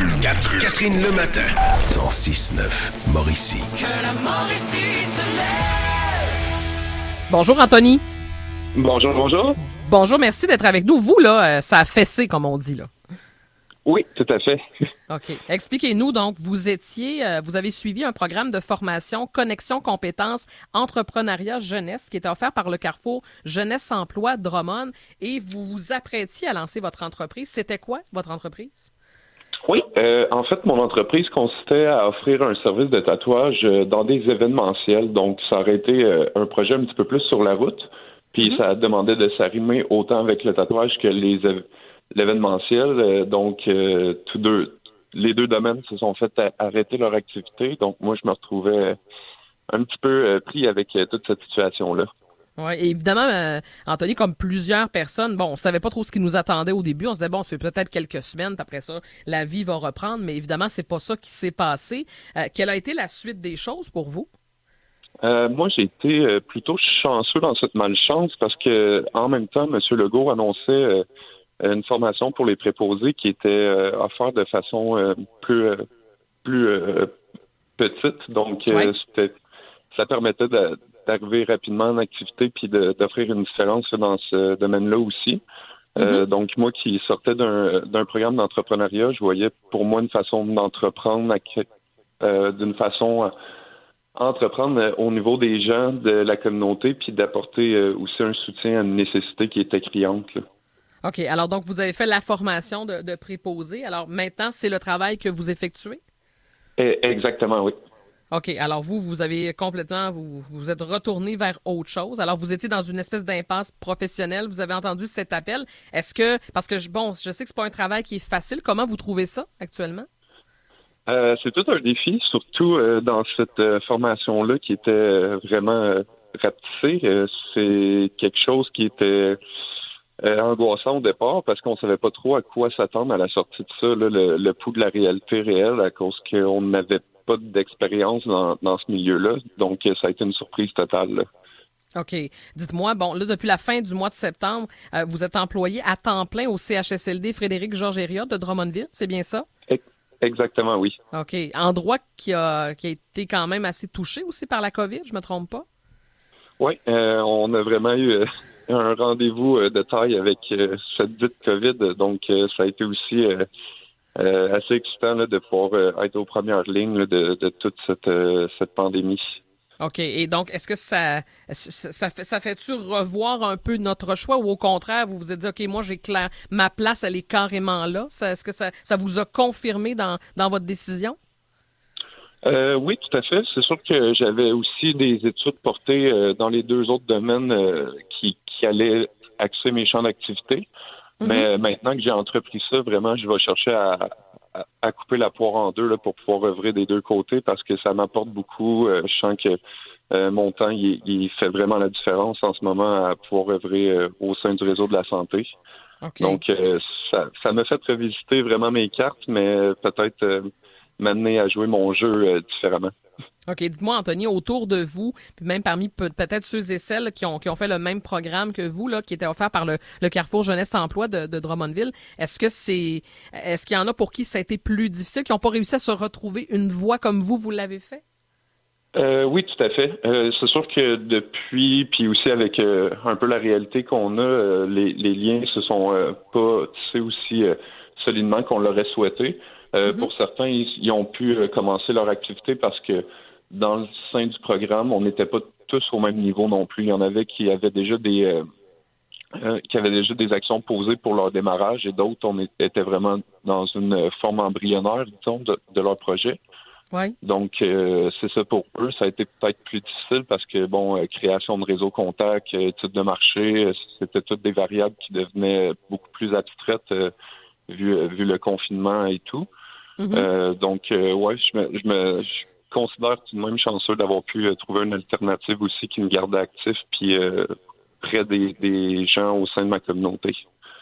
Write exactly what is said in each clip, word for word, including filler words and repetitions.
Catherine, Catherine le matin. cent six neuf Mauricie. Que la Mauricie se lève. Bonjour Anthony. Bonjour, bonjour. Bonjour, merci d'être avec nous. Vous, là, euh, ça a fessé, comme on dit, là. Oui, tout à fait. OK. Expliquez-nous, donc, vous étiez, euh, vous avez suivi un programme de formation Connexion compétences entrepreneuriat jeunesse qui était offert par le Carrefour Jeunesse Emploi Drummond et vous vous apprêtiez à lancer votre entreprise. C'était quoi, votre entreprise? Oui, euh, en fait, mon entreprise consistait à offrir un service de tatouage euh, dans des événementiels. Donc, ça aurait été euh, un projet un petit peu plus sur la route. Puis, mm-hmm. ça demandait de s'arrimer autant avec le tatouage que les l'événementiel. Euh, donc, euh, tous deux, les deux domaines se sont fait à, arrêter leur activité. Donc, moi, je me retrouvais un petit peu euh, pris avec euh, toute cette situation-là. Oui, évidemment, euh, Anthony, comme plusieurs personnes, bon, on savait pas trop ce qui nous attendait au début. On se disait, bon, c'est peut-être quelques semaines, puis après ça, la vie va reprendre. Mais évidemment, c'est pas ça qui s'est passé. Euh, quelle a été la suite des choses pour vous? Euh, moi, j'ai été euh, plutôt chanceux dans cette malchance parce que, en même temps, M. Legault annonçait euh, une formation pour les préposés qui était euh, offerte de façon euh, plus euh, plus euh, petite. Donc, euh, ouais. c'était, ça permettait de, d'arriver rapidement en activité puis de, d'offrir une différence dans ce domaine-là aussi. Mm-hmm. Euh, donc, moi qui sortais d'un, d'un programme d'entrepreneuriat, je voyais pour moi une façon d'entreprendre euh, d'une façon... Euh, entreprendre au niveau des gens de la communauté puis d'apporter aussi un soutien à une nécessité qui était criante, là. OK. Alors, donc, vous avez fait la formation de, de préposé. Alors, maintenant, c'est le travail que vous effectuez? Exactement, oui. OK. Alors, vous, vous avez complètement, vous vous êtes retourné vers autre chose. Alors, vous étiez dans une espèce d'impasse professionnelle. Vous avez entendu cet appel. Est-ce que, parce que, bon, je sais que c'est pas un travail qui est facile. Comment vous trouvez ça actuellement? Euh, c'est tout un défi, surtout euh, dans cette euh, formation-là qui était euh, vraiment euh, rapetissée. Euh, c'est quelque chose qui était euh, angoissant au départ parce qu'on savait pas trop à quoi s'attendre à la sortie de ça, là, le, le pouls de la réalité réelle à cause qu'on n'avait pas d'expérience dans, dans ce milieu-là. Donc, ça a été une surprise totale, là. OK. Dites-moi, bon, là, depuis la fin du mois de septembre, euh, vous êtes employé à temps plein au C H S L D Frédéric-Georges-Herriot de Drummondville, c'est bien ça? Exactement, oui. OK. Endroit qui a, qui a été quand même assez touché aussi par la COVID, je me trompe pas? Oui, euh, on a vraiment eu euh, un rendez-vous euh, de taille avec euh, cette dite COVID, donc euh, ça a été aussi euh, euh, assez excitant là, de pouvoir euh, être aux premières lignes là, de, de toute cette, euh, cette pandémie. OK. Et donc, est-ce que ça ça fait ça fait-tu revoir un peu notre choix ou au contraire, vous vous êtes dit, OK, moi, j'ai clair, ma place, elle est carrément là? Ça, est-ce que ça, ça vous a confirmé dans, dans votre décision? Euh, oui, tout à fait. C'est sûr que j'avais aussi des études portées euh, dans les deux autres domaines euh, qui, qui allaient axer mes champs d'activité. Mm-hmm. Mais maintenant que j'ai entrepris ça, vraiment, je vais chercher à, à, à couper la poire en deux là, pour pouvoir œuvrer des deux côtés parce que ça m'apporte beaucoup. Euh, je sens que euh, mon temps, il, il fait vraiment la différence en ce moment à pouvoir œuvrer euh, au sein du réseau de la santé. Okay. Donc, euh, ça, ça m'a fait revisiter vraiment mes cartes, mais peut-être euh, m'amener à jouer mon jeu euh, différemment. OK. Dites-moi, Anthony, autour de vous, puis même parmi peut- peut-être ceux et celles qui ont, qui ont fait le même programme que vous, là, qui était offert par le, le Carrefour Jeunesse Emploi de, de Drummondville, est-ce que c'est, est-ce qu'il y en a pour qui ça a été plus difficile, qui n'ont pas réussi à se retrouver une voie comme vous, vous l'avez fait? Euh, oui, tout à fait. Euh, c'est sûr que depuis, puis aussi avec euh, un peu la réalité qu'on a, euh, les, les liens se sont euh, pas tissés aussi euh, solidement qu'on l'aurait souhaité. Euh, mm-hmm. Pour certains, ils, ils ont pu euh, commencer leur activité parce que dans le sein du programme, on n'était pas tous au même niveau non plus. Il y en avait qui avaient déjà des euh, euh, qui avaient déjà des actions posées pour leur démarrage et d'autres, on était vraiment dans une forme embryonnaire, disons, de, de leur projet. Oui. Donc, euh, c'est ça pour eux. Ça a été peut-être plus difficile parce que, bon, euh, création de réseau contact, euh, études de marché, euh, c'était toutes des variables qui devenaient beaucoup plus abstraites euh, vu, euh, vu le confinement et tout. Mm-hmm. Euh, donc, euh, ouais, je me, je me je considère tout de même chanceux d'avoir pu euh, trouver une alternative aussi qui me gardait actif puis euh, près des, des gens au sein de ma communauté.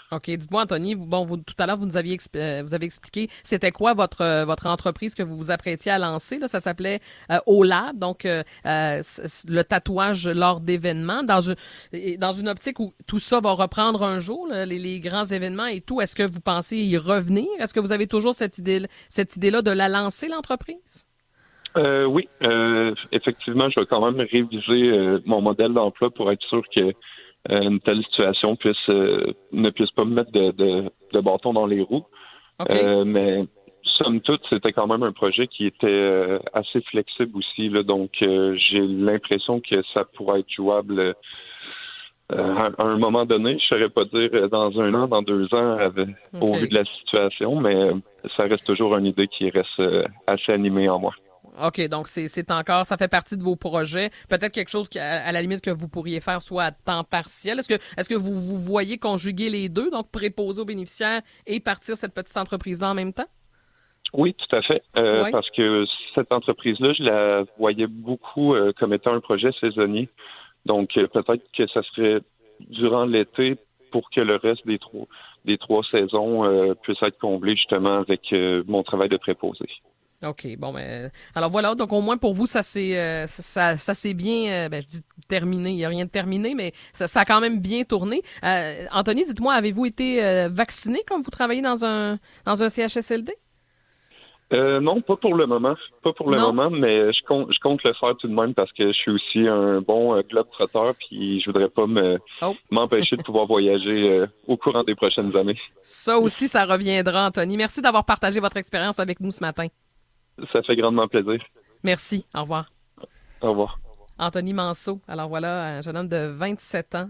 OK. Dites-moi, Anthony, bon, vous, tout à l'heure, vous nous aviez expl- euh, vous avez expliqué c'était quoi votre euh, votre entreprise que vous vous apprêtiez à lancer. Là, ça s'appelait euh, O-Lab, donc euh, euh, c- c- le tatouage lors d'événements. Dans une, et dans une optique où tout ça va reprendre un jour, là, les, les grands événements et tout, est-ce que vous pensez y revenir? Est-ce que vous avez toujours cette idée, cette idée-là de la lancer, l'entreprise? Euh, oui, euh, effectivement, je vais quand même réviser euh, mon modèle d'emploi pour être sûr que euh, une telle situation puisse euh, ne puisse pas me mettre de, de, de bâton dans les roues. OK. Euh, mais somme toute, c'était quand même un projet qui était euh, assez flexible aussi. Là, donc, euh, j'ai l'impression que ça pourrait être jouable euh, à, à un moment donné. Je ne saurais pas dire euh, dans un an, dans deux ans, avec, au OK. vu de la situation, mais euh, ça reste toujours une idée qui reste euh, assez animée en moi. OK, donc c'est c'est encore, ça fait partie de vos projets. Peut-être quelque chose qui, à, à la limite que vous pourriez faire soit à temps partiel. Est-ce que est-ce que vous vous voyez conjuguer les deux, donc préposer aux bénéficiaires et partir cette petite entreprise-là en même temps? Oui, tout à fait. Euh, Oui. Parce que cette entreprise-là, je la voyais beaucoup euh, comme étant un projet saisonnier. Donc, euh, peut-être que ça serait durant l'été pour que le reste des trois, des trois saisons euh, puisse être comblé justement avec euh, mon travail de préposé. OK, bon, ben, alors voilà, donc au moins pour vous, ça s'est euh, ça, ça s'est bien, euh, ben, je dis terminé, il n'y a rien de terminé, mais ça, ça a quand même bien tourné. Euh, Anthony, dites-moi, avez-vous été euh, vacciné comme vous travaillez dans un dans un C H S L D? Euh, non, pas pour le moment. Pas pour le Non? moment, mais je compte, je compte le faire tout de même parce que je suis aussi un bon euh, globe-trotteur puis je voudrais pas me Oh. m'empêcher de pouvoir voyager euh, au courant des prochaines années. Ça aussi, ça reviendra, Anthony. Merci d'avoir partagé votre expérience avec nous ce matin. Ça fait grandement plaisir. Merci. Au revoir. Au revoir. Anthony Manceau. Alors voilà, un jeune homme de vingt-sept ans